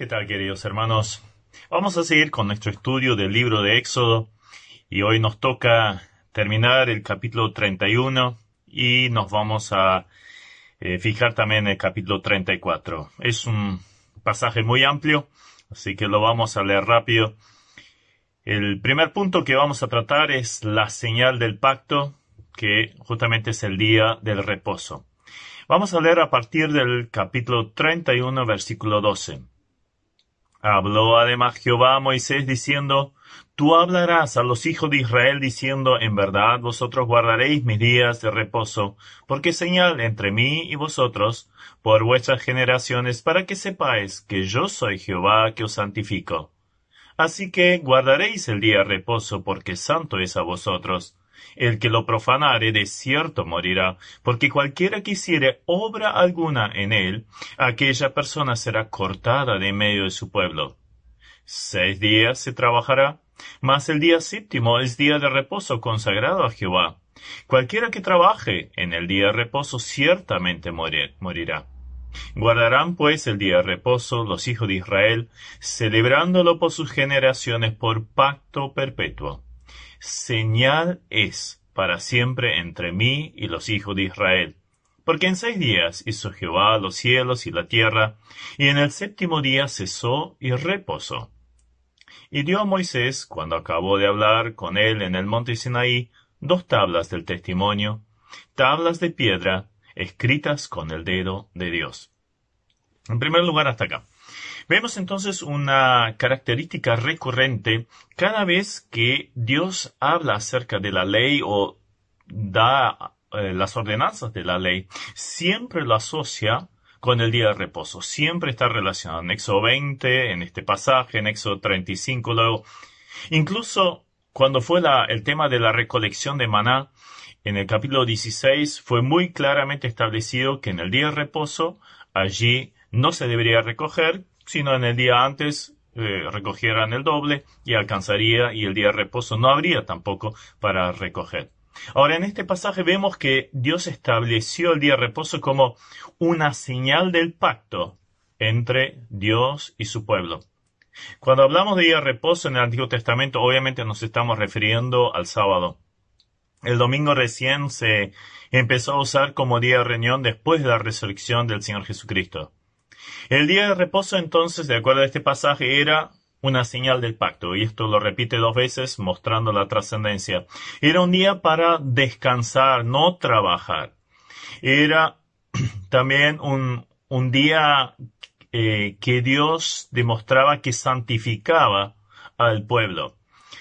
¿Qué tal, queridos hermanos? Vamos a seguir con nuestro estudio del libro de Éxodo y hoy nos toca terminar el capítulo 31 y nos vamos a fijar también en el capítulo 34. Es un pasaje muy amplio, así que lo vamos a leer rápido. El primer punto que vamos a tratar es la señal del pacto, que justamente es el día del reposo. Vamos a leer a partir del capítulo 31, versículo 12. Habló además Jehová a Moisés diciendo, Tú hablarás a los hijos de Israel diciendo, En verdad vosotros guardaréis mis días de reposo, porque señal entre mí y vosotros, por vuestras generaciones, para que sepáis que yo soy Jehová que os santifico. Así que guardaréis el día de reposo, porque santo es a vosotros. El que lo profanare de cierto morirá, porque cualquiera que hiciere obra alguna en él, aquella persona será cortada de en medio de su pueblo. 6 días se trabajará, mas el día séptimo es día de reposo consagrado a Jehová. Cualquiera que trabaje en el día de reposo ciertamente morirá. Guardarán pues el día de reposo los hijos de Israel, celebrándolo por sus generaciones por pacto perpetuo. Señal es para siempre entre mí y los hijos de Israel. Porque en 6 días hizo Jehová los cielos y la tierra, y en el séptimo día cesó y reposó. Y dio a Moisés, cuando acabó de hablar con él en el monte Sinaí, 2 tablas del testimonio, tablas de piedra, escritas con el dedo de Dios. En primer lugar, hasta acá. Vemos entonces una característica recurrente cada vez que Dios habla acerca de la ley o da las ordenanzas de la ley, siempre lo asocia con el día de reposo. Siempre está relacionado en Éxodo 20, en este pasaje, en Éxodo 35, luego. Incluso cuando fue el tema de la recolección de maná, en el capítulo 16 fue muy claramente establecido que en el día de reposo allí no se debería recoger, sino en el día antes recogieran el doble y alcanzaría, y el día de reposo no habría tampoco para recoger. Ahora, en este pasaje vemos que Dios estableció el día de reposo como una señal del pacto entre Dios y su pueblo. Cuando hablamos de día de reposo en el Antiguo Testamento, obviamente nos estamos refiriendo al sábado. El domingo recién se empezó a usar como día de reunión después de la resurrección del Señor Jesucristo. El día de reposo, entonces, de acuerdo a este pasaje, era una señal del pacto, y esto lo repite 2 veces, mostrando la trascendencia. Era un día para descansar, no trabajar. Era también un día que Dios demostraba que santificaba al pueblo.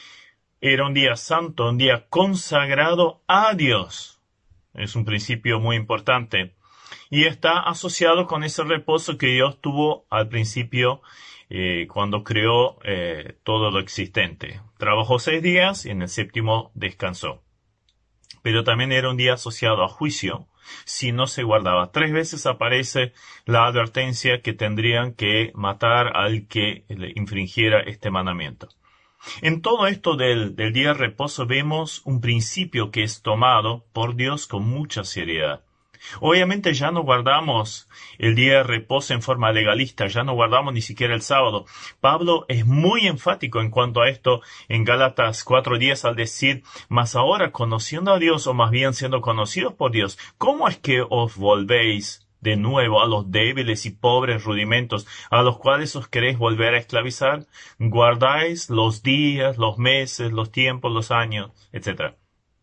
Era un día santo, un día consagrado a Dios. Es un principio muy importante. Y está asociado con ese reposo que Dios tuvo al principio cuando creó todo lo existente. Trabajó 6 días y en el séptimo descansó. Pero también era un día asociado a juicio si no se guardaba. 3 veces aparece la advertencia que tendrían que matar al que le infringiera este mandamiento. En todo esto del día de reposo vemos un principio que es tomado por Dios con mucha seriedad. Obviamente ya no guardamos el día de reposo en forma legalista, ya no guardamos ni siquiera el sábado. Pablo es muy enfático en cuanto a esto en Gálatas 4:10 al decir, mas ahora conociendo a Dios, o más bien siendo conocidos por Dios, ¿cómo es que os volvéis de nuevo a los débiles y pobres rudimentos a los cuales os queréis volver a esclavizar? Guardáis los días, los meses, los tiempos, los años, etc.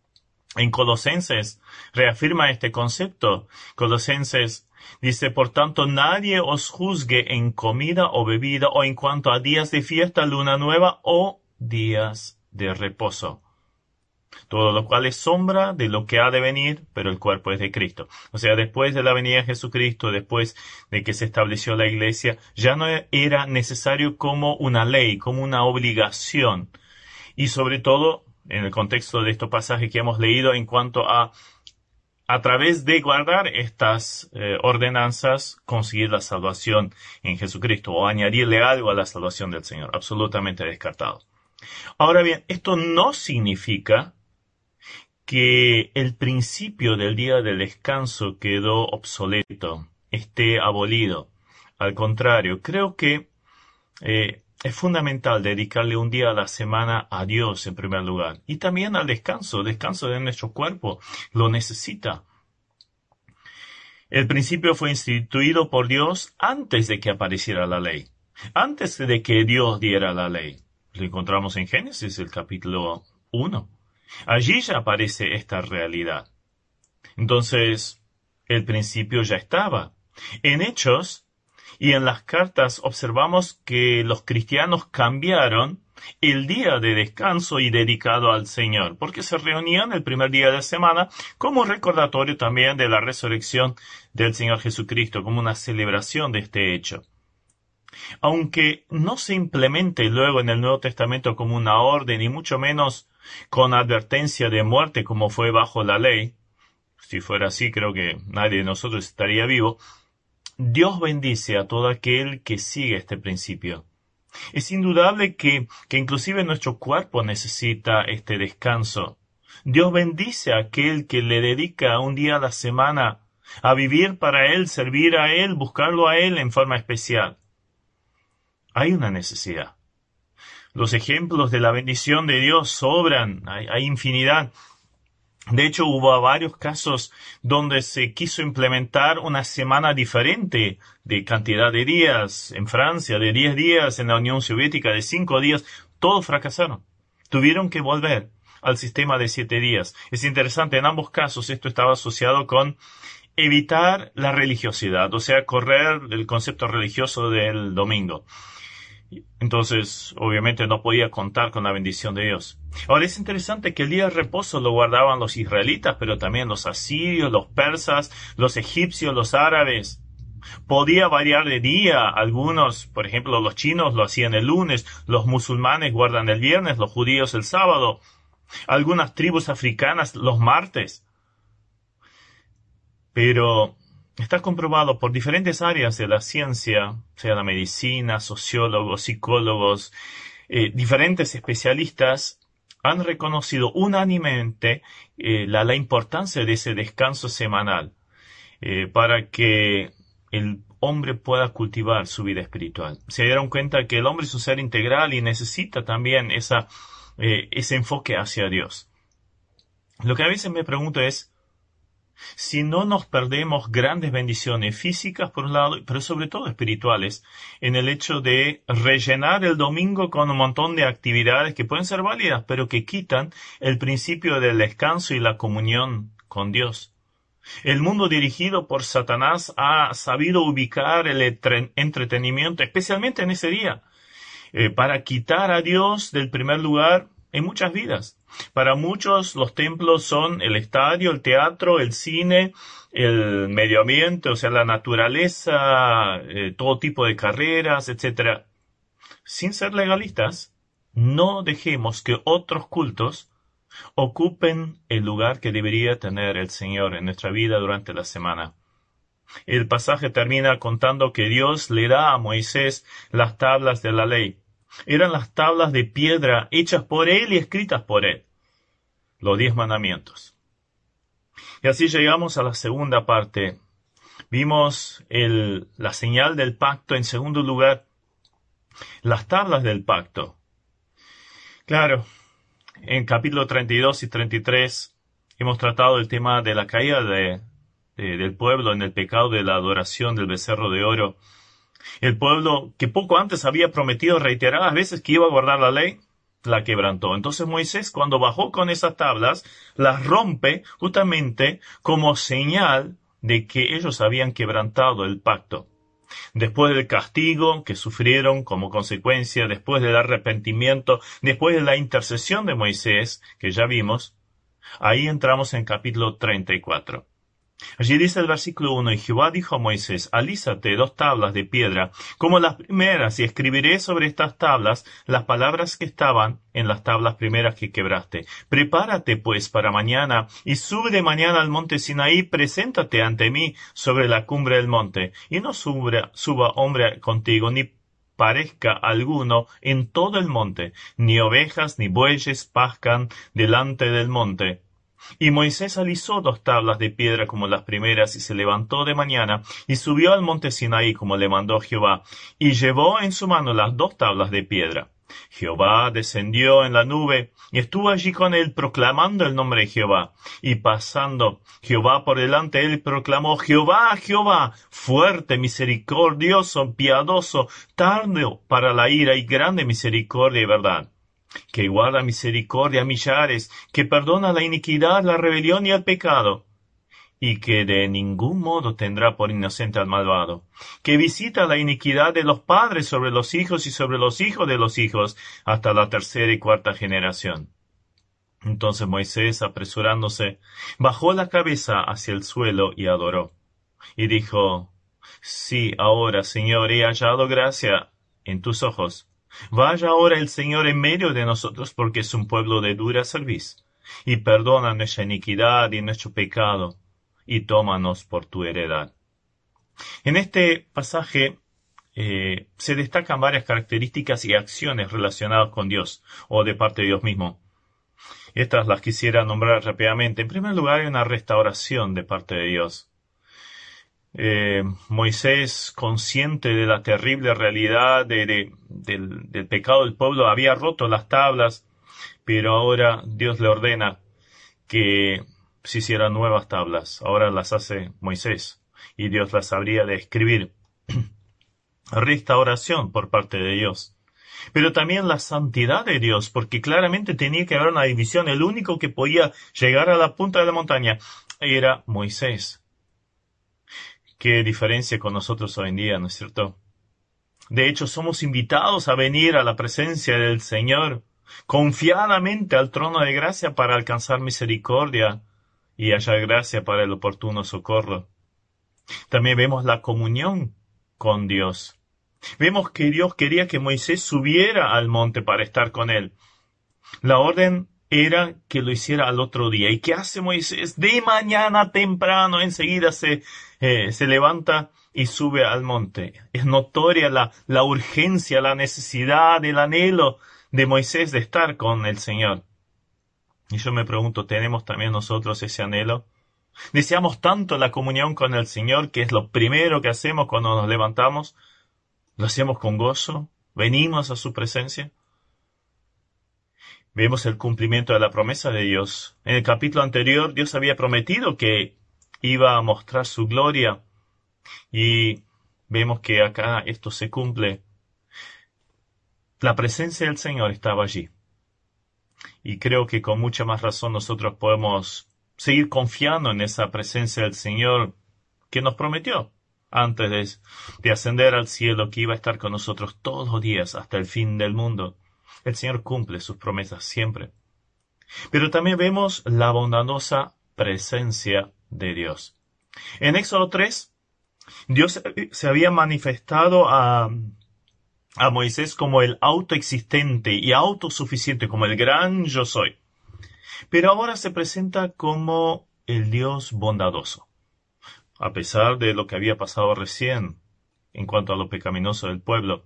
En Colosenses reafirma este concepto. Colosenses dice, por tanto, nadie os juzgue en comida o bebida o en cuanto a días de fiesta, luna nueva o días de reposo. Todo lo cual es sombra de lo que ha de venir, pero el cuerpo es de Cristo. O sea, después de la venida de Jesucristo, después de que se estableció la iglesia, ya no era necesario como una ley, como una obligación. Y sobre todo, en el contexto de estos pasajes que hemos leído, en cuanto a través de guardar estas ordenanzas, conseguir la salvación en Jesucristo, o añadirle algo a la salvación del Señor. Absolutamente descartado. Ahora bien, esto no significa que el principio del día del descanso quedó obsoleto, esté abolido. Al contrario, creo que Es fundamental dedicarle un día a la semana a Dios en primer lugar. Y también al descanso. El descanso de nuestro cuerpo lo necesita. El principio fue instituido por Dios antes de que apareciera la ley. Antes de que Dios diera la ley. Lo encontramos en Génesis, el capítulo 1. Allí ya aparece esta realidad. Entonces, el principio ya estaba. En Hechos y en las cartas observamos que los cristianos cambiaron el día de descanso y dedicado al Señor, porque se reunían el primer día de la semana como recordatorio también de la resurrección del Señor Jesucristo, como una celebración de este hecho. Aunque no se implemente luego en el Nuevo Testamento como una orden y mucho menos con advertencia de muerte como fue bajo la ley, si fuera así creo que nadie de nosotros estaría vivo, Dios bendice a todo aquel que sigue este principio. Es indudable que inclusive nuestro cuerpo necesita este descanso. Dios bendice a aquel que le dedica un día a la semana a vivir para Él, servir a Él, buscarlo a Él en forma especial. Hay una necesidad. Los ejemplos de la bendición de Dios sobran, hay infinidad. De hecho, hubo varios casos donde se quiso implementar una semana diferente de cantidad de días. En Francia, de 10 días, en la Unión Soviética, de 5 días. Todos fracasaron. Tuvieron que volver al sistema de 7 días. Es interesante, en ambos casos esto estaba asociado con evitar la religiosidad, o sea, correr el concepto religioso del domingo. Entonces, obviamente no podía contar con la bendición de Dios. Ahora es interesante que el día de reposo lo guardaban los israelitas, pero también los asirios, los persas, los egipcios, los árabes. Podía variar de día. Algunos, por ejemplo, los chinos lo hacían el lunes, los musulmanes guardan el viernes, los judíos el sábado. Algunas tribus africanas los martes. Pero está comprobado por diferentes áreas de la ciencia, sea la medicina, sociólogos, psicólogos, diferentes especialistas han reconocido unánimemente la importancia de ese descanso semanal para que el hombre pueda cultivar su vida espiritual. Se dieron cuenta que el hombre es un ser integral y necesita también ese enfoque hacia Dios. Lo que a veces me pregunto es, si no nos perdemos grandes bendiciones físicas por un lado, pero sobre todo espirituales, en el hecho de rellenar el domingo con un montón de actividades que pueden ser válidas, pero que quitan el principio del descanso y la comunión con Dios. El mundo dirigido por Satanás ha sabido ubicar el entretenimiento, especialmente en ese día, para quitar a Dios del primer lugar en muchas vidas. Para muchos los templos son el estadio, el teatro, el cine, el medio ambiente, o sea, la naturaleza, todo tipo de carreras, etc. Sin ser legalistas, no dejemos que otros cultos ocupen el lugar que debería tener el Señor en nuestra vida durante la semana. El pasaje termina contando que Dios le da a Moisés las tablas de la ley. Eran las tablas de piedra hechas por él y escritas por él. Los 10 mandamientos. Y así llegamos a la segunda parte. Vimos la señal del pacto. En segundo lugar, las tablas del pacto. Claro, en capítulo 32 y 33 hemos tratado el tema de la caída del pueblo en el pecado de la adoración del becerro de oro. El pueblo que poco antes había prometido reiteradas veces que iba a guardar la ley, la quebrantó. Entonces Moisés, cuando bajó con esas tablas, las rompe justamente como señal de que ellos habían quebrantado el pacto. Después del castigo que sufrieron como consecuencia, después del arrepentimiento, después de la intercesión de Moisés, que ya vimos, ahí entramos en capítulo 34. Allí dice el versículo 1, y Jehová dijo a Moisés, alízate 2 tablas de piedra, como las primeras, y escribiré sobre estas tablas las palabras que estaban en las tablas primeras que quebraste. Prepárate, pues, para mañana, y sube de mañana al monte Sinaí, preséntate ante mí sobre la cumbre del monte, y no suba hombre contigo, ni parezca alguno en todo el monte, ni ovejas ni bueyes pascan delante del monte. Y Moisés alisó 2 tablas de piedra como las primeras, y se levantó de mañana, y subió al monte Sinaí como le mandó Jehová, y llevó en su mano las 2 tablas de piedra. Jehová descendió en la nube, y estuvo allí con él proclamando el nombre de Jehová. Y pasando Jehová por delante de él, proclamó: Jehová, Jehová, fuerte, misericordioso, piadoso, tardo para la ira y grande misericordia y verdad, que guarda misericordia a millares, que perdona la iniquidad, la rebelión y el pecado, y que de ningún modo tendrá por inocente al malvado, que visita la iniquidad de los padres sobre los hijos y sobre los hijos de los hijos, hasta la 3ª y 4ª generación. Entonces Moisés, apresurándose, bajó la cabeza hacia el suelo y adoró. Y dijo: Sí, ahora, Señor, he hallado gracia en tus ojos. Vaya ahora el Señor en medio de nosotros, porque es un pueblo de dura cerviz, y perdona nuestra iniquidad y nuestro pecado, y tómanos por tu heredad. En este pasaje se destacan varias características y acciones relacionadas con Dios, o de parte de Dios mismo. Estas las quisiera nombrar rápidamente. En primer lugar, hay una restauración de parte de Dios. Moisés, consciente de la terrible realidad del pecado del pueblo, había roto las tablas, pero ahora Dios le ordena que se hicieran nuevas tablas. Ahora las hace Moisés, y Dios las habría de escribir. Restauración por parte de Dios. Pero también la santidad de Dios, porque claramente tenía que haber una división. El único que podía llegar a la punta de la montaña era Moisés. Qué diferencia con nosotros hoy en día, ¿no es cierto? De hecho, somos invitados a venir a la presencia del Señor confiadamente al trono de gracia para alcanzar misericordia y hallar gracia para el oportuno socorro. También vemos la comunión con Dios. Vemos que Dios quería que Moisés subiera al monte para estar con él. La orden era que lo hiciera al otro día. ¿Y qué hace Moisés? De mañana temprano, enseguida se levanta y sube al monte. Es notoria la urgencia, la necesidad, el anhelo de Moisés de estar con el Señor. Y yo me pregunto, ¿tenemos también nosotros ese anhelo? ¿Deseamos tanto la comunión con el Señor, que es lo primero que hacemos cuando nos levantamos? ¿Lo hacemos con gozo? ¿Venimos a su presencia? Vemos el cumplimiento de la promesa de Dios. En el capítulo anterior, Dios había prometido que iba a mostrar su gloria, y vemos que acá esto se cumple. La presencia del Señor estaba allí. Y creo que con mucha más razón nosotros podemos seguir confiando en esa presencia del Señor que nos prometió antes de ascender al cielo, que iba a estar con nosotros todos los días hasta el fin del mundo. El Señor cumple sus promesas siempre. Pero también vemos la bondadosa presencia de Dios. En Éxodo 3, Dios se había manifestado a Moisés como el autoexistente y autosuficiente, como el gran yo soy. Pero ahora se presenta como el Dios bondadoso, a pesar de lo que había pasado recién en cuanto a lo pecaminoso del pueblo.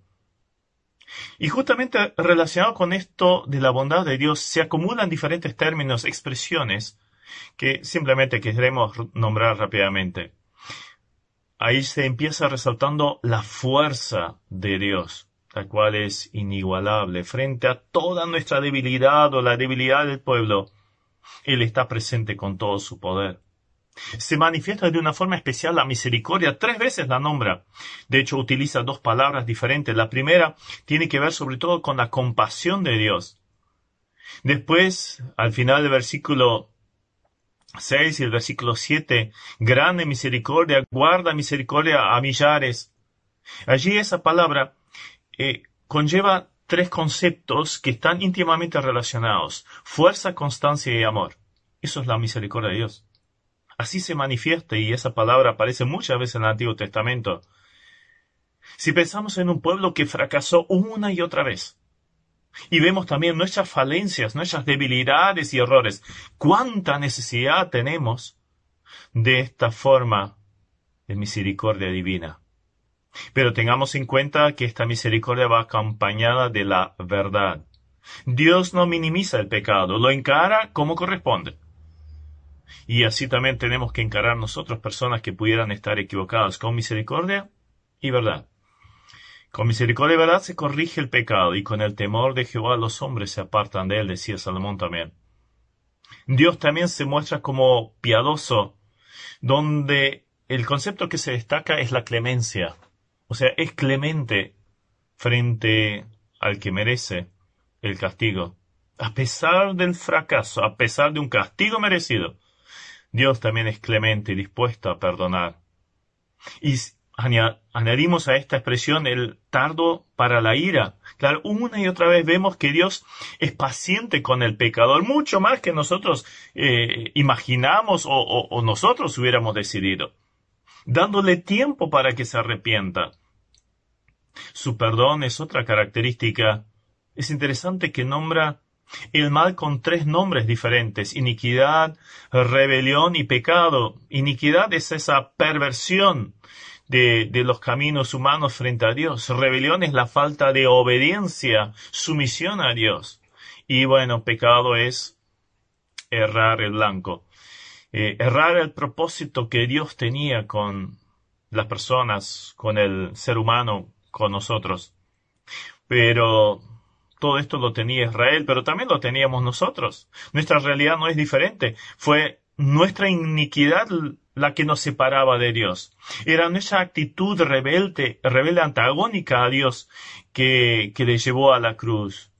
Y justamente relacionado con esto de la bondad de Dios, se acumulan diferentes términos, expresiones, que simplemente queremos nombrar rápidamente. Ahí se empieza resaltando la fuerza de Dios, la cual es inigualable. Frente a toda nuestra debilidad o la debilidad del pueblo, Él está presente con todo su poder. Se manifiesta de una forma especial la misericordia. 3 veces la nombra. De hecho, utiliza 2 palabras diferentes. La primera tiene que ver sobre todo con la compasión de Dios. Después, al final del versículo 6 y el versículo 7, grande misericordia, guarda misericordia a millares. Allí esa palabra conlleva 3 conceptos que están íntimamente relacionados: fuerza, constancia y amor. Eso es la misericordia de Dios. Así se manifiesta, y esa palabra aparece muchas veces en el Antiguo Testamento. Si pensamos en un pueblo que fracasó una y otra vez, y vemos también nuestras falencias, nuestras debilidades y errores, ¿cuánta necesidad tenemos de esta forma de misericordia divina? Pero tengamos en cuenta que esta misericordia va acompañada de la verdad. Dios no minimiza el pecado, lo encara como corresponde. Y así también tenemos que encarar nosotros personas que pudieran estar equivocadas con misericordia y verdad. Con misericordia y verdad se corrige el pecado, y con el temor de Jehová los hombres se apartan de él, decía Salomón también. Dios también se muestra como piadoso, donde el concepto que se destaca es la clemencia. O sea, es clemente frente al que merece el castigo. A pesar del fracaso, a pesar de un castigo merecido, Dios también es clemente y dispuesto a perdonar. Y añadimos a esta expresión el tardo para la ira. Claro, una y otra vez vemos que Dios es paciente con el pecador, mucho más que nosotros imaginamos o nosotros hubiéramos decidido, dándole tiempo para que se arrepienta. Su perdón es otra característica. Es interesante que nombra el mal con 3 nombres diferentes: iniquidad, rebelión y pecado. Iniquidad es esa perversión de los caminos humanos frente a Dios. Rebelión es la falta de obediencia, sumisión a Dios. Y bueno, pecado es errar el blanco. Errar el propósito que Dios tenía con las personas, con el ser humano, con nosotros. Pero todo esto lo tenía Israel, pero también lo teníamos nosotros. Nuestra realidad no es diferente. Fue nuestra iniquidad la que nos separaba de Dios. Era nuestra actitud rebelde antagónica a Dios que le llevó a la cruz.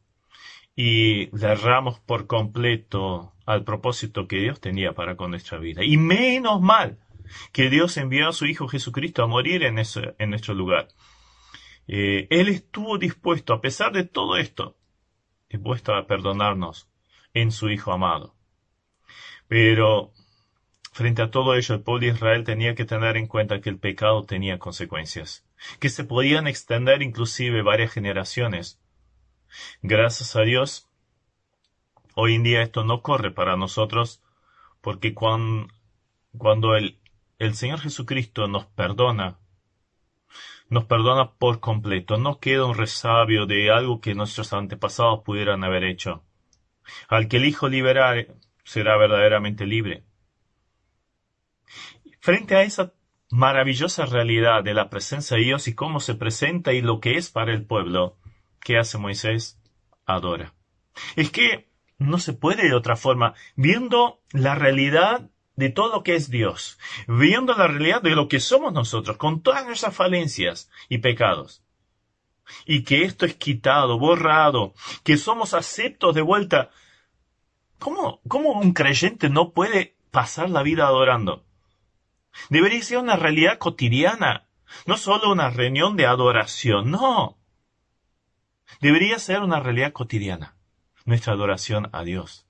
Y le erramos por completo al propósito que Dios tenía para con nuestra vida. Y menos mal que Dios envió a su Hijo Jesucristo a morir en nuestro lugar. Él estuvo dispuesto, a pesar de todo esto, dispuesto a perdonarnos en su Hijo amado. Pero frente a todo ello, el pueblo de Israel tenía que tener en cuenta que el pecado tenía consecuencias, que se podían extender inclusive varias generaciones. Gracias a Dios, hoy en día esto no corre para nosotros, porque cuando el Señor Jesucristo nos perdona por completo. No queda un resabio de algo que nuestros antepasados pudieran haber hecho. Al que el Hijo liberare será verdaderamente libre. Frente a esa maravillosa realidad de la presencia de Dios y cómo se presenta y lo que es para el pueblo, ¿qué hace Moisés? Adora. Es que no se puede de otra forma, viendo la realidad de todo lo que es Dios, viendo la realidad de lo que somos nosotros, con todas nuestras falencias y pecados, y que esto es quitado, borrado, que somos aceptos de vuelta. ¿Cómo un creyente no puede pasar la vida adorando? Debería ser una realidad cotidiana, no solo una reunión de adoración, no. Debería ser una realidad cotidiana, nuestra adoración a Dios.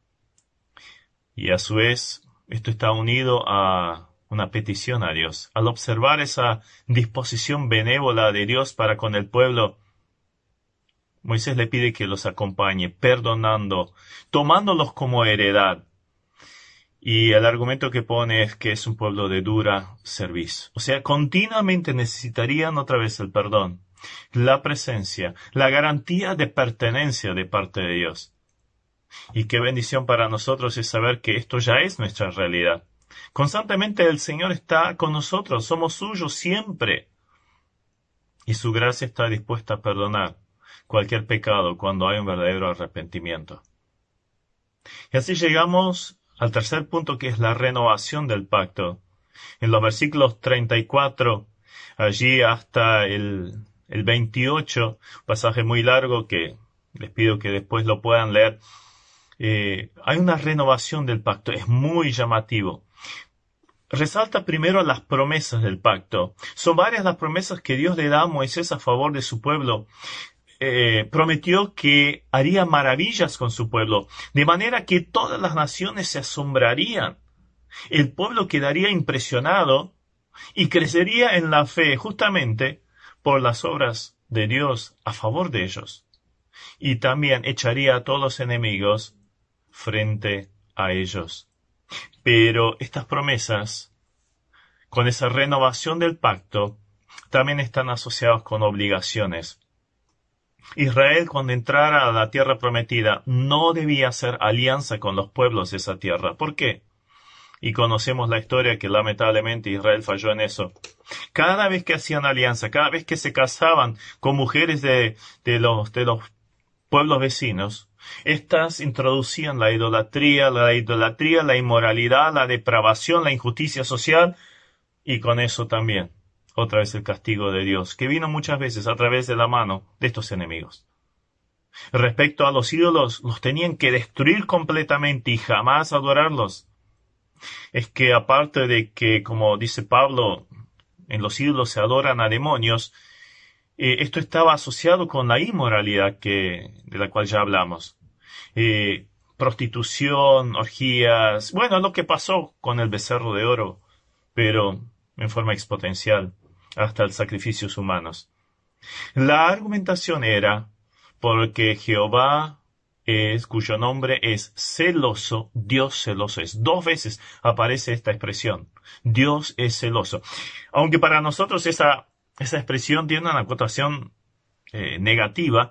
Y a su vez, esto está unido a una petición a Dios. Al observar esa disposición benévola de Dios para con el pueblo, Moisés le pide que los acompañe, perdonando, tomándolos como heredad. Y el argumento que pone es que es un pueblo de dura cerviz. O sea, continuamente necesitarían otra vez el perdón, la presencia, la garantía de pertenencia de parte de Dios. Y qué bendición para nosotros es saber que esto ya es nuestra realidad. Constantemente el Señor está con nosotros, somos suyos siempre. Y su gracia está dispuesta a perdonar cualquier pecado cuando hay un verdadero arrepentimiento. Y así llegamos al tercer punto, que es la renovación del pacto. En los versículos 34, allí hasta el 28, pasaje muy largo que les pido que después lo puedan leer, hay una renovación del pacto, es muy llamativo. Resalta primero las promesas del pacto. Son varias las promesas que Dios le da a Moisés a favor de su pueblo. Prometió que haría maravillas con su pueblo, de manera que todas las naciones se asombrarían. El pueblo quedaría impresionado y crecería en la fe justamente por las obras de Dios a favor de ellos. Y también echaría a todos los enemigos frente a ellos. Pero estas promesas, con esa renovación del pacto, también están asociadas con obligaciones. Israel, cuando entrara a la tierra prometida, no debía hacer alianza con los pueblos de esa tierra. ¿Por qué? Y conocemos la historia que lamentablemente Israel falló en eso. Cada vez que hacían alianza, cada vez que se casaban con mujeres de los pueblos vecinos, estas introducían la idolatría, la inmoralidad, la depravación, la injusticia social, y con eso también, otra vez el castigo de Dios, que vino muchas veces a través de la mano de estos enemigos. Respecto a los ídolos, los tenían que destruir completamente y jamás adorarlos. Es que aparte de que, como dice Pablo, en los ídolos se adoran a demonios, esto estaba asociado con la inmoralidad de la cual ya hablamos. Prostitución, orgías, bueno, lo que pasó con el becerro de oro, pero en forma exponencial, hasta los sacrificios humanos. La argumentación era porque Jehová cuyo nombre es celoso, Dios celoso es. 2 veces aparece esta expresión. Dios es celoso. Aunque para nosotros esa expresión tiene una connotación negativa,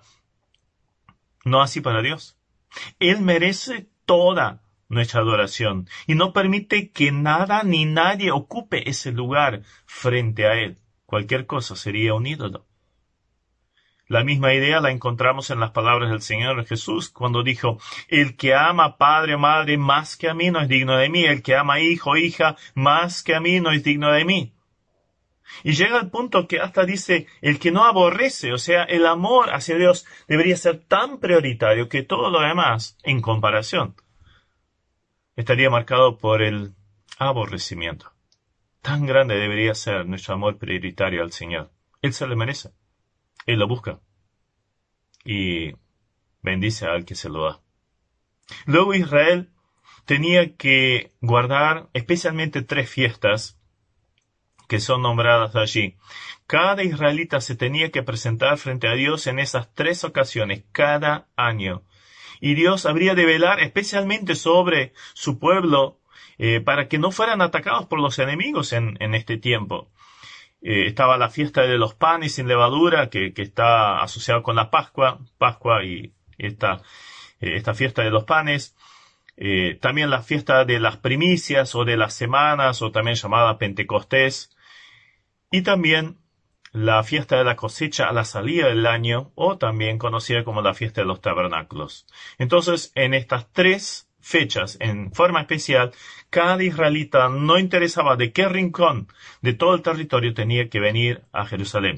no así para Dios. Él merece toda nuestra adoración y no permite que nada ni nadie ocupe ese lugar frente a Él. Cualquier cosa sería un ídolo. La misma idea la encontramos en las palabras del Señor Jesús cuando dijo, el que ama padre o madre más que a mí no es digno de mí, el que ama hijo o hija más que a mí no es digno de mí. Y llega al punto que hasta dice, el que no aborrece, o sea, el amor hacia Dios debería ser tan prioritario que todo lo demás, en comparación, estaría marcado por el aborrecimiento. Tan grande debería ser nuestro amor prioritario al Señor. Él se le merece. Él lo busca. Y bendice al que se lo da. Luego Israel tenía que guardar especialmente 3 fiestas que son nombradas allí. Cada israelita se tenía que presentar frente a Dios en esas 3 ocasiones, cada año. Y Dios habría de velar especialmente sobre su pueblo para que no fueran atacados por los enemigos en este tiempo. Estaba la fiesta de los panes sin levadura, que está asociada con la Pascua y esta fiesta de los panes. También la fiesta de las primicias o de las semanas, o también llamada Pentecostés. Y también la fiesta de la cosecha a la salida del año, o también conocida como la fiesta de los tabernáculos. Entonces, en estas 3 fechas, en forma especial, cada israelita, no interesaba de qué rincón de todo el territorio, tenía que venir a Jerusalén.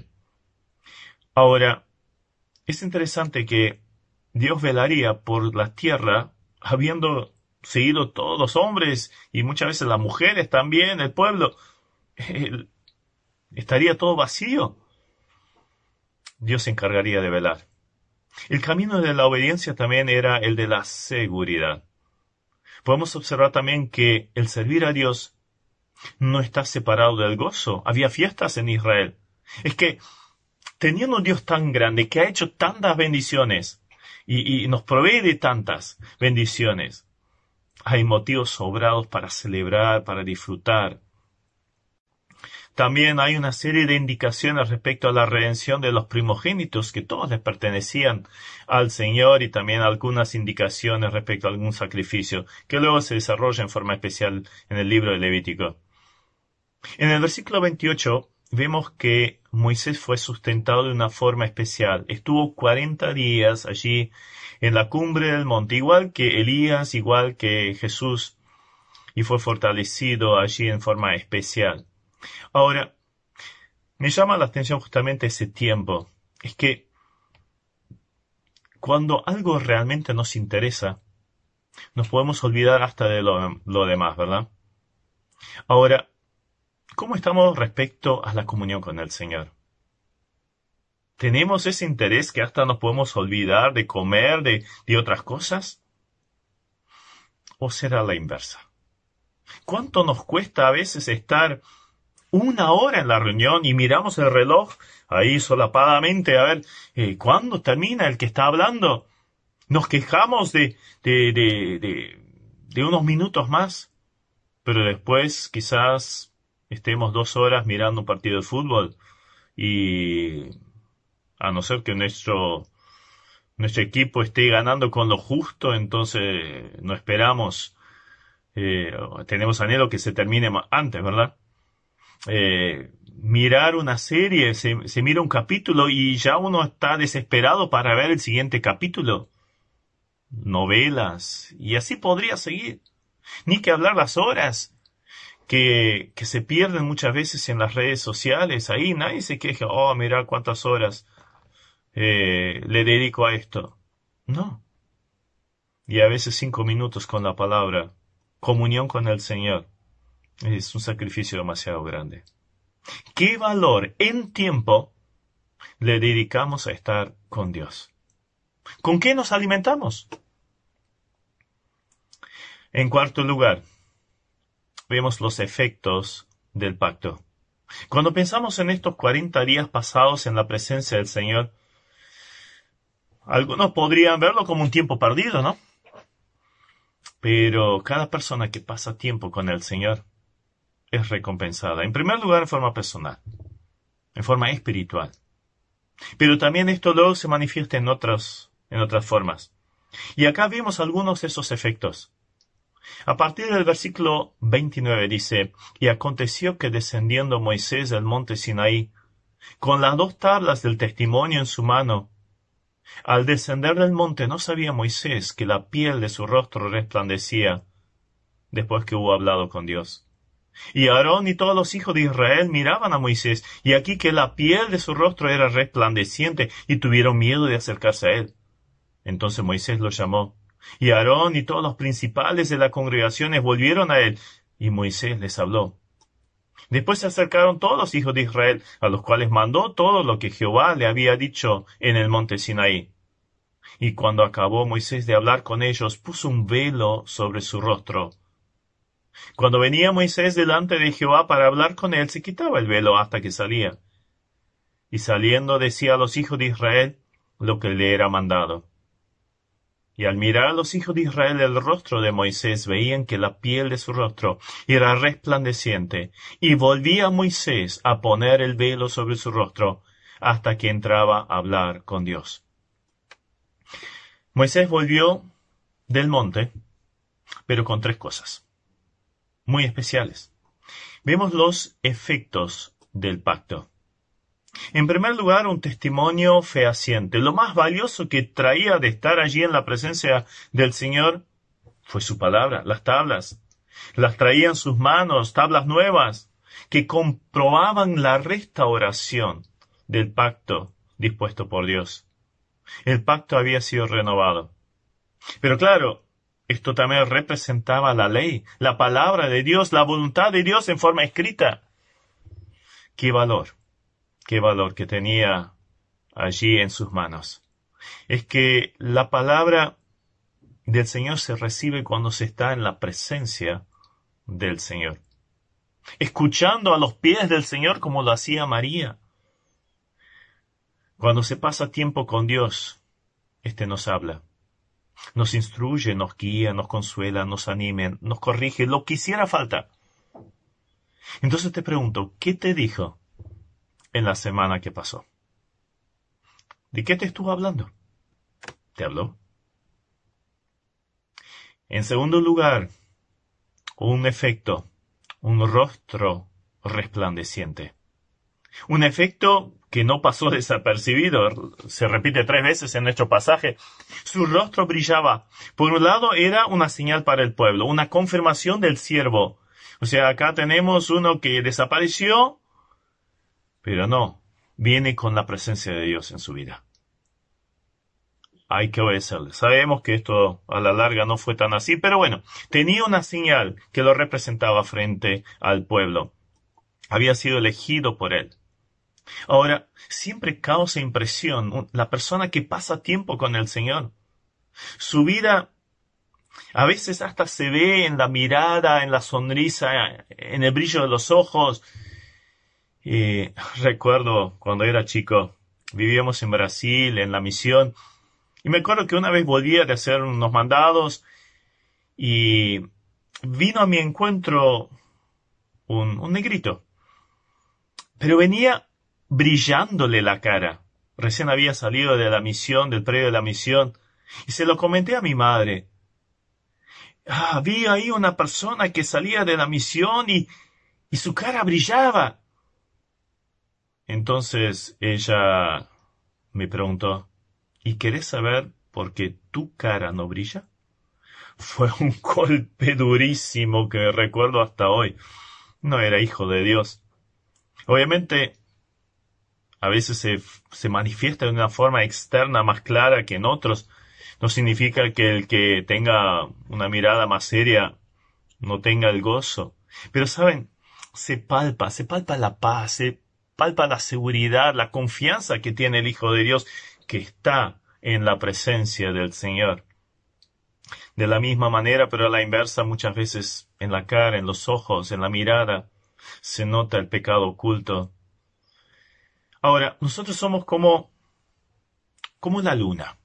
Ahora, es interesante que Dios velaría por la tierra, habiendo seguido todos los hombres y muchas veces las mujeres también, el pueblo. ¿Estaría todo vacío? Dios se encargaría de velar. El camino de la obediencia también era el de la seguridad. Podemos observar también que el servir a Dios no está separado del gozo. Había fiestas en Israel. Es que, teniendo un Dios tan grande que ha hecho tantas bendiciones y nos provee de tantas bendiciones, hay motivos sobrados para celebrar, para disfrutar. También hay una serie de indicaciones respecto a la redención de los primogénitos, que todos les pertenecían al Señor, y también algunas indicaciones respecto a algún sacrificio, que luego se desarrolla en forma especial en el libro de Levítico. En el versículo 28 vemos que Moisés fue sustentado de una forma especial. Estuvo 40 días allí en la cumbre del monte, igual que Elías, igual que Jesús, y fue fortalecido allí en forma especial. Ahora, me llama la atención justamente ese tiempo. Es que cuando algo realmente nos interesa, nos podemos olvidar hasta de lo demás, ¿verdad? Ahora, ¿cómo estamos respecto a la comunión con el Señor? ¿Tenemos ese interés que hasta nos podemos olvidar de comer, de otras cosas? ¿O será la inversa? ¿Cuánto nos cuesta a veces estar 1 hora en la reunión y miramos el reloj ahí solapadamente a ver cuándo termina el que está hablando? Nos quejamos de unos minutos más, pero después quizás estemos 2 horas mirando un partido de fútbol y a no ser que nuestro equipo esté ganando con lo justo, entonces no esperamos tenemos anhelo que se termine antes, ¿verdad? Mirar una serie, se mira un capítulo y ya uno está desesperado para ver el siguiente capítulo. Novelas, y así podría seguir. Ni que hablar las horas que se pierden muchas veces en las redes sociales. Ahí nadie se queja, oh, mirar cuántas horas le dedico a esto. No. Y a veces 5 minutos con la palabra, comunión con el Señor, es un sacrificio demasiado grande. ¿Qué valor en tiempo le dedicamos a estar con Dios? ¿Con qué nos alimentamos? En cuarto lugar, vemos los efectos del pacto. Cuando pensamos en estos 40 días pasados en la presencia del Señor, algunos podrían verlo como un tiempo perdido, ¿no? Pero cada persona que pasa tiempo con el Señor es recompensada. En primer lugar, en forma personal, en forma espiritual. Pero también esto luego se manifiesta en otras formas. Y acá vemos algunos de esos efectos. A partir del versículo 29 dice, y aconteció que descendiendo Moisés del monte Sinaí, con las 2 tablas del testimonio en su mano, al descender del monte no sabía Moisés que la piel de su rostro resplandecía después que hubo hablado con Dios. Y Aarón y todos los hijos de Israel miraban a Moisés, y aquí que la piel de su rostro era resplandeciente, y tuvieron miedo de acercarse a él. Entonces Moisés los llamó, y Aarón y todos los principales de las congregaciones volvieron a él, y Moisés les habló. Después se acercaron todos los hijos de Israel, a los cuales mandó todo lo que Jehová le había dicho en el monte Sinaí. Y cuando acabó Moisés de hablar con ellos, puso un velo sobre su rostro. Cuando venía Moisés delante de Jehová para hablar con él, se quitaba el velo hasta que salía. Y saliendo decía a los hijos de Israel lo que le era mandado. Y al mirar a los hijos de Israel el rostro de Moisés, veían que la piel de su rostro era resplandeciente, y volvía Moisés a poner el velo sobre su rostro hasta que entraba a hablar con Dios. Moisés volvió del monte, pero con 3 cosas muy especiales. Vemos los efectos del pacto. En primer lugar, un testimonio fehaciente. Lo más valioso que traía de estar allí en la presencia del Señor fue su palabra, las tablas. Las traía en sus manos, tablas nuevas, que comprobaban la restauración del pacto dispuesto por Dios. El pacto había sido renovado. Pero claro, esto también representaba la ley, la palabra de Dios, la voluntad de Dios en forma escrita. Qué valor que tenía allí en sus manos. Es que la palabra del Señor se recibe cuando se está en la presencia del Señor, escuchando a los pies del Señor como lo hacía María. Cuando se pasa tiempo con Dios, nos habla, nos instruye, nos guía, nos consuela, nos anima, nos corrige, lo que hiciera falta. Entonces te pregunto, ¿qué te dijo en la semana que pasó? ¿De qué te estuvo hablando? ¿Te habló? En segundo lugar, un efecto, un rostro resplandeciente. Un efecto que no pasó desapercibido, se repite 3 veces en nuestro pasaje. Su rostro brillaba. Por un lado era una señal para el pueblo, una confirmación del siervo. O sea, acá tenemos uno que desapareció, pero no, viene con la presencia de Dios en su vida. Hay que obedecerle. Sabemos que esto a la larga no fue tan así, pero bueno, tenía una señal que lo representaba frente al pueblo. Había sido elegido por él. Ahora, siempre causa impresión la persona que pasa tiempo con el Señor. Su vida a veces hasta se ve en la mirada, en la sonrisa, en el brillo de los ojos. Y recuerdo cuando era chico, vivíamos en Brasil, en la misión, y me acuerdo que una vez volvía de hacer unos mandados y vino a mi encuentro un negrito, pero venía brillándole la cara. Recién había salido de la misión, del predio de la misión, y se lo comenté a mi madre. Vi ahí una persona que salía de la misión y su cara brillaba. Entonces ella me preguntó, ¿y querés saber por qué tu cara no brilla? Fue un golpe durísimo que recuerdo hasta hoy. No era hijo de Dios. Obviamente, a veces se manifiesta de una forma externa más clara que en otros. No significa que el que tenga una mirada más seria no tenga el gozo. Pero saben, se palpa la paz, se palpa la seguridad, la confianza que tiene el Hijo de Dios que está en la presencia del Señor. De la misma manera, pero a la inversa, muchas veces en la cara, en los ojos, en la mirada, se nota el pecado oculto. Ahora, nosotros somos como la luna.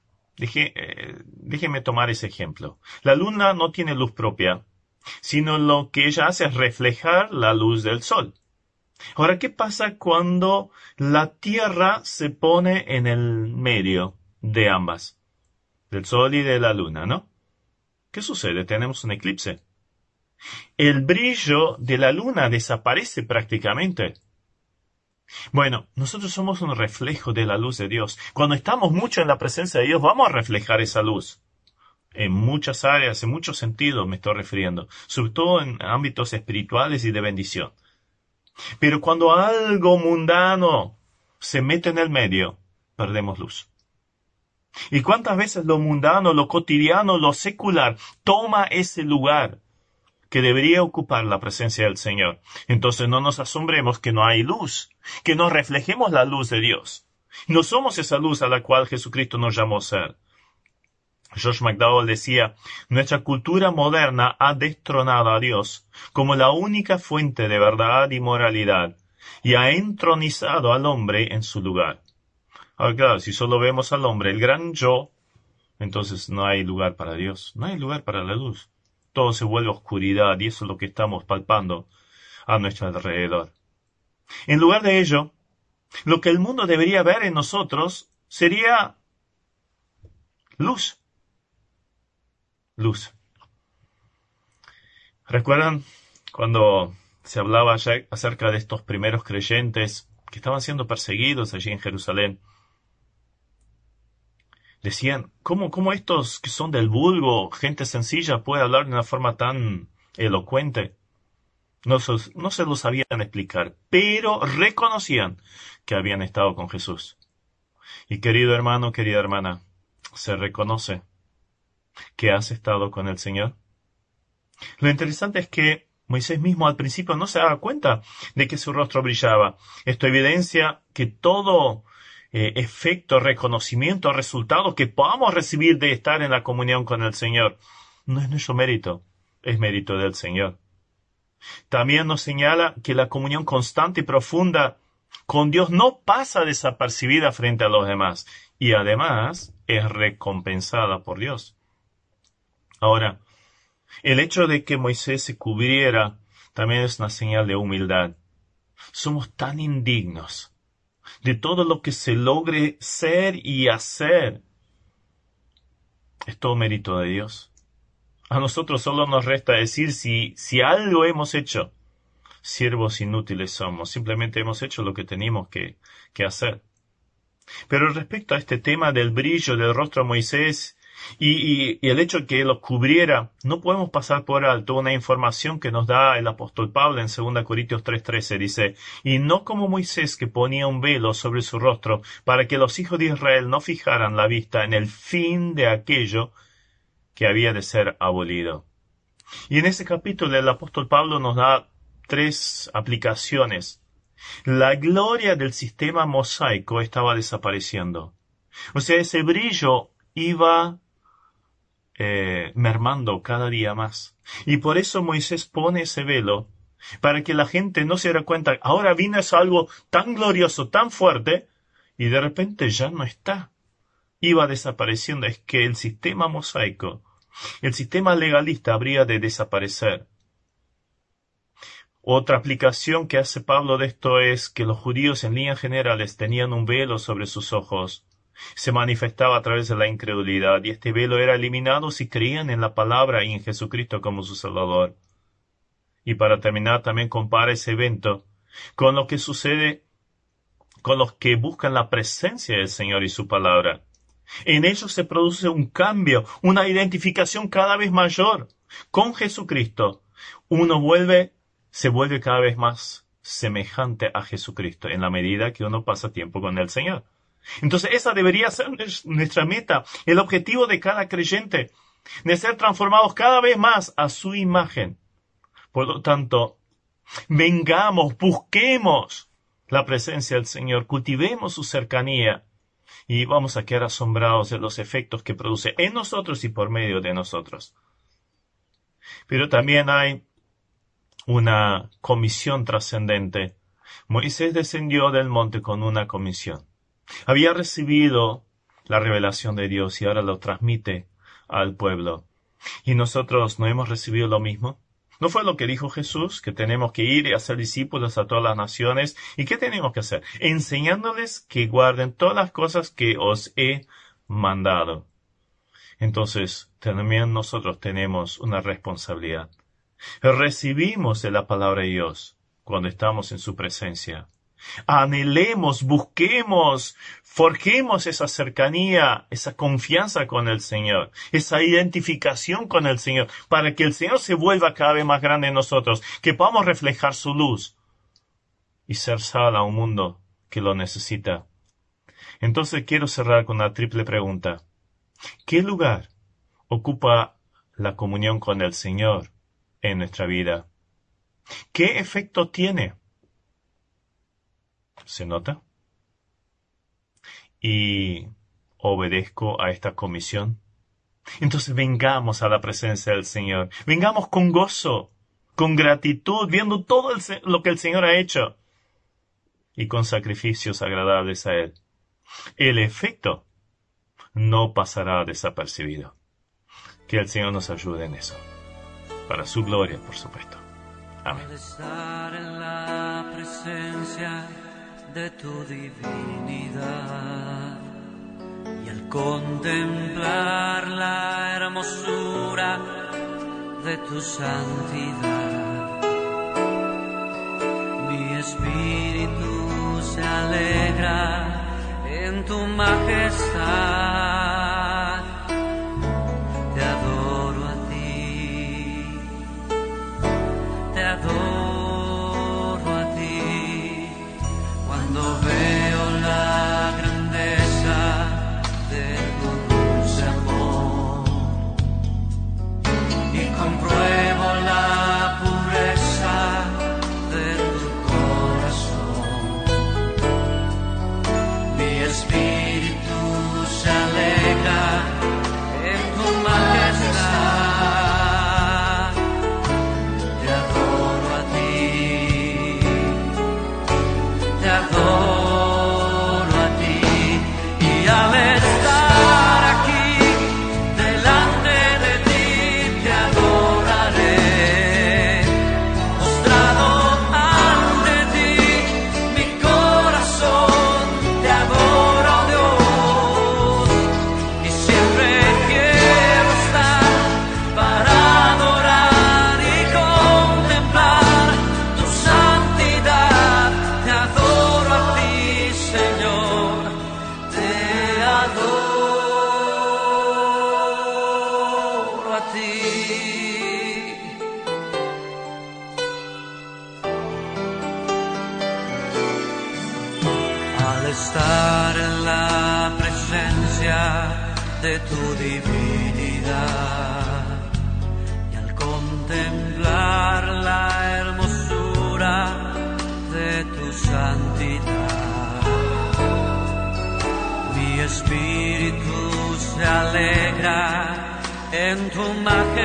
Déjeme tomar ese ejemplo. La luna no tiene luz propia, sino lo que ella hace es reflejar la luz del sol. Ahora, ¿qué pasa cuando la Tierra se pone en el medio de ambas? Del sol y de la luna, ¿no? ¿Qué sucede? Tenemos un eclipse. El brillo de la luna desaparece prácticamente. Bueno, nosotros somos un reflejo de la luz de Dios. Cuando estamos mucho en la presencia de Dios, vamos a reflejar esa luz. En muchas áreas, en muchos sentidos me estoy refiriendo, sobre todo en ámbitos espirituales y de bendición. Pero cuando algo mundano se mete en el medio, perdemos luz. ¿Y cuántas veces lo mundano, lo cotidiano, lo secular toma ese lugar que debería ocupar la presencia del Señor? Entonces no nos asombremos que no hay luz, que no reflejemos la luz de Dios. No somos esa luz a la cual Jesucristo nos llamó a ser. George McDowell decía, nuestra cultura moderna ha destronado a Dios como la única fuente de verdad y moralidad y ha entronizado al hombre en su lugar. Ahora, claro, si solo vemos al hombre, el gran yo, entonces no hay lugar para Dios, no hay lugar para la luz. Todo se vuelve oscuridad y eso es lo que estamos palpando a nuestro alrededor. En lugar de ello, lo que el mundo debería ver en nosotros sería luz. Luz. ¿Recuerdan cuando se hablaba acerca de estos primeros creyentes que estaban siendo perseguidos allí en Jerusalén? Decían, ¿cómo estos que son del vulgo, gente sencilla, puede hablar de una forma tan elocuente? No se lo sabían explicar, pero reconocían que habían estado con Jesús. Y querido hermano, querida hermana, se reconoce que has estado con el Señor. Lo interesante es que Moisés mismo al principio no se daba cuenta de que su rostro brillaba. Esto evidencia que todo efecto, reconocimiento, resultado que podamos recibir de estar en la comunión con el Señor no es nuestro mérito, es mérito del Señor. También nos señala que la comunión constante y profunda con Dios no pasa desapercibida frente a los demás y además es recompensada por Dios. Ahora, el hecho de que Moisés se cubriera también es una señal de humildad. Somos tan indignos de todo lo que se logre ser y hacer. Es todo mérito de Dios. A nosotros solo nos resta decir si algo hemos hecho. Siervos inútiles somos. Simplemente hemos hecho lo que teníamos que hacer. Pero respecto a este tema del brillo del rostro de Moisés y el hecho de que lo cubriera, no podemos pasar por alto una información que nos da el apóstol Pablo en 2 Corintios 3:13. Dice, y no como Moisés que ponía un velo sobre su rostro para que los hijos de Israel no fijaran la vista en el fin de aquello que había de ser abolido. Y en ese capítulo el apóstol Pablo nos da 3 aplicaciones. La gloria del sistema mosaico estaba desapareciendo. O sea, ese brillo iba mermando cada día más. Y por eso Moisés pone ese velo, para que la gente no se diera cuenta, ahora vino algo tan glorioso, tan fuerte, y de repente ya no está. Iba desapareciendo. Es que el sistema mosaico, el sistema legalista habría de desaparecer. Otra aplicación que hace Pablo de esto es que los judíos en líneas generales tenían un velo sobre sus ojos se manifestaba a través de la incredulidad, y este velo era eliminado si creían en la palabra y en Jesucristo como su Salvador. Y para terminar, también compara ese evento con lo que sucede con los que buscan la presencia del Señor y su palabra. En ellos se produce un cambio, una identificación cada vez mayor con Jesucristo. Uno se vuelve cada vez más semejante a Jesucristo en la medida que uno pasa tiempo con el Señor. Entonces esa debería ser nuestra meta, el objetivo de cada creyente, de ser transformados cada vez más a su imagen. Por lo tanto, vengamos, busquemos la presencia del Señor, cultivemos su cercanía y vamos a quedar asombrados de los efectos que produce en nosotros y por medio de nosotros. Pero también hay una comisión trascendente. Moisés descendió del monte con una comisión. Había recibido la revelación de Dios y ahora lo transmite al pueblo. ¿Y nosotros no hemos recibido lo mismo? ¿No fue lo que dijo Jesús, que tenemos que ir y hacer discípulos a todas las naciones? ¿Y qué tenemos que hacer? Enseñándoles que guarden todas las cosas que os he mandado. Entonces, también nosotros tenemos una responsabilidad. Recibimos de la palabra de Dios cuando estamos en su presencia. Anhelemos, busquemos, forjemos esa cercanía, esa confianza con el Señor, esa identificación con el Señor, para que el Señor se vuelva cada vez más grande en nosotros, que podamos reflejar su luz y ser sal a un mundo que lo necesita. Entonces quiero cerrar con una triple pregunta. ¿Qué lugar ocupa la comunión con el Señor en nuestra vida? ¿Qué efecto tiene? ¿Se nota? ¿Y obedezco a esta comisión? Entonces vengamos a la presencia del Señor. Vengamos con gozo, con gratitud, viendo todo lo que el Señor ha hecho y con sacrificios agradables a Él. El efecto no pasará desapercibido. Que el Señor nos ayude en eso. Para su gloria, por supuesto. Amén. Al estar en la presencia de tu divinidad y al contemplar la hermosura de tu santidad, mi espíritu se alegra en tu majestad. Te adoro a ti, te adoro a ti, cuando veo la grandeza de tu dulce amor y compruebo la pureza de tu corazón. Mi espíritu se alegra en tu majestad. Te adoro a ti, te adoro a ti, y al estar aquí delante de ti te adoraré, postrado ante ti, mi corazón te adora, oh Dios, y siempre quiero estar para adorar y contemplar tu santidad. Te adoro a ti, Señor, te adoro a ti. Al estar en la presencia de tu divinidad y al contemplar la hermosura de tu santidad, mi espíritu se alegra en tu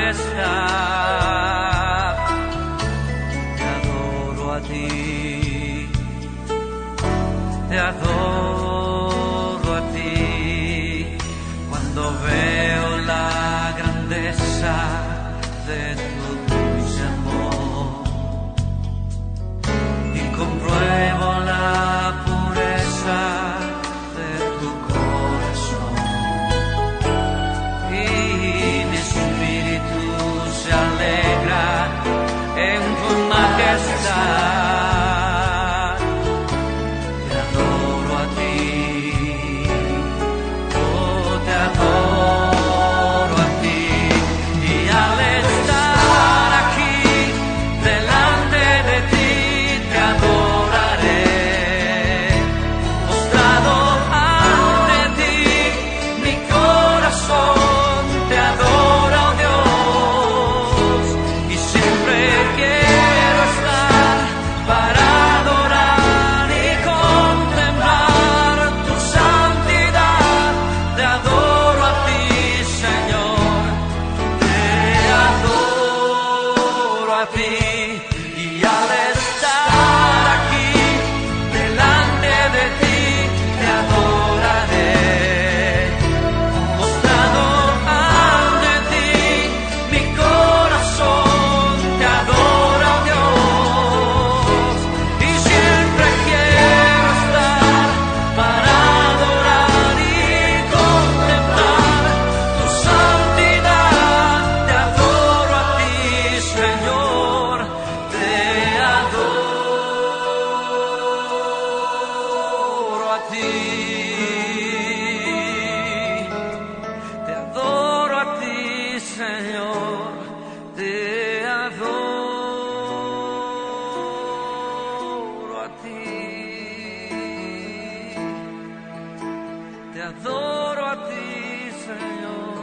majestad. Te adoro a ti, te adoro a ti, cuando veo la grandeza de tu dulce amor y compruebo la pureza de tu corazón. ti, te adoro a ti, Señor, te adoro a ti, te adoro a ti, Señor.